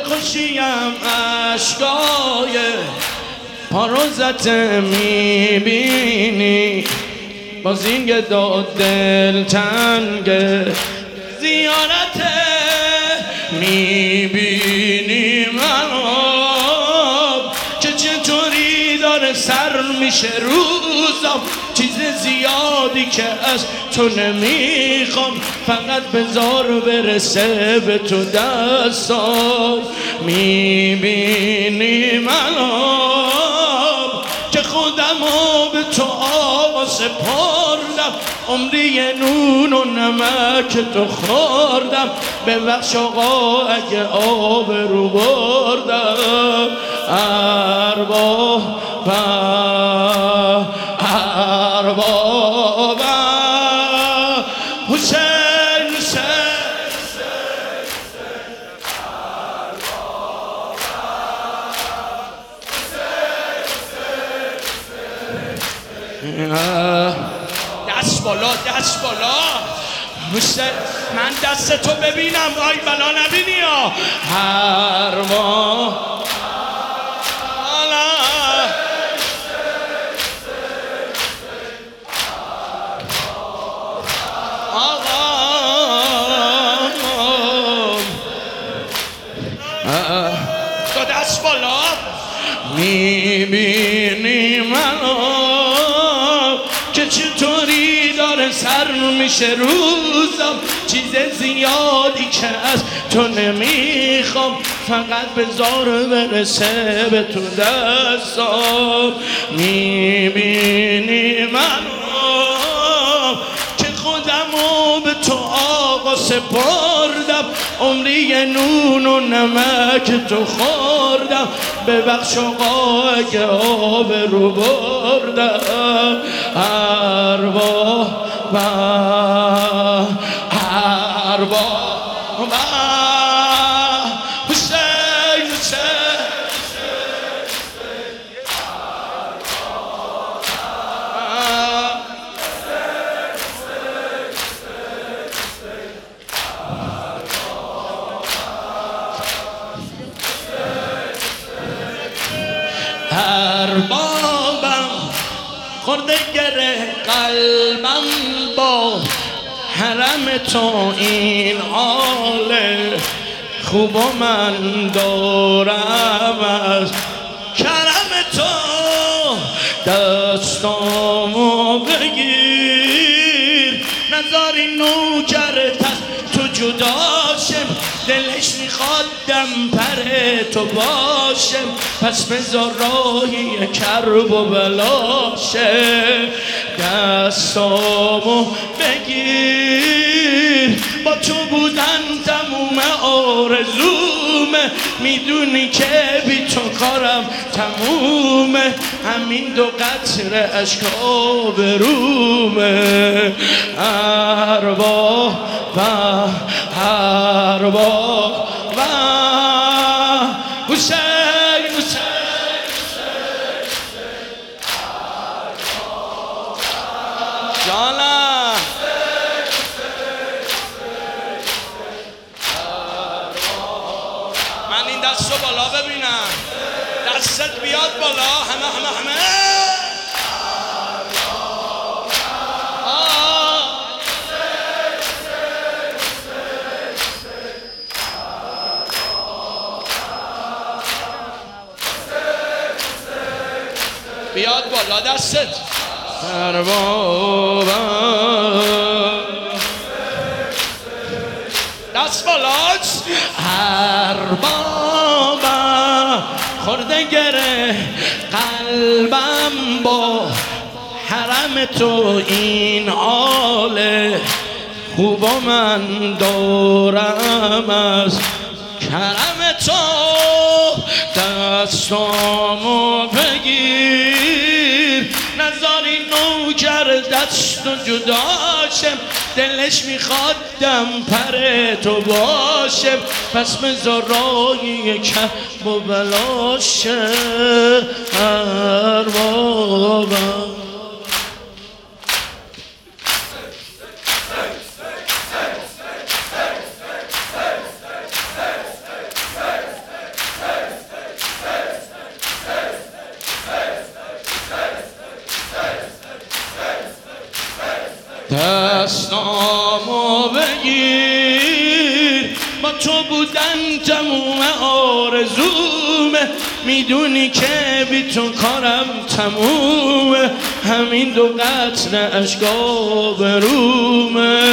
خوشیم عشقای پاروزت میبینی باز این داد دل تنگ زیارت میبینی منو که چطوری داره سر میشه روزم چیز زیادی که از تو نمیخوام فقط بذار برسه به تو دستم میبینی منو که خودمو به تو آقا سپردم عمری نون و نمک تو خوردم ببخش آقا اگه آب رو بردم ارباب حسین دست بالا دست بالا حسین من دست تو ببینم آی بلا نبینی یا دست بالا میبینی منو که چطوری داره سر میشه روزم چیز زیادی که از تو نمیخوام فقط بذار برسه به تو دستم میبینی منو که خودمو به تو آقا سپردم عمری نون و نمک تو خوردم ببخش آقا اگه آب رو بردم ارباب حسین اربابم خورده گره قلبم با حرم تو این حاله خوب و من دارم از کرم تو دستامو بگیر نذاری نوکرت از تو جداشم دلش میخواد دم پر تو باشم پس بذار راهی کرب و بلاشه دستامو بگیر با تو بودن تموم آرزومه میدونی که بی تو کارم تمومه همین دو قطره اشکا به رومه ارباب حسین جانم من این دست رو بالا ببینم دستت بیاد بالا همه بیاد بالا دستت ارباب دست بالاست ارباب خورده گره قلبم با حرم تو این حاله خوب و من دارم از کرم تو دستامو بگیر نذاری نوکر دست و جداشم دلش میخواد دم پر تو باشم پس بذار راهی کب و بلاشه اربابم دستامو بگیر، با تو بودن تموم آرزومه، میدونی که بی تو کارم تمومه، همین دو قطره اشک آبرومه.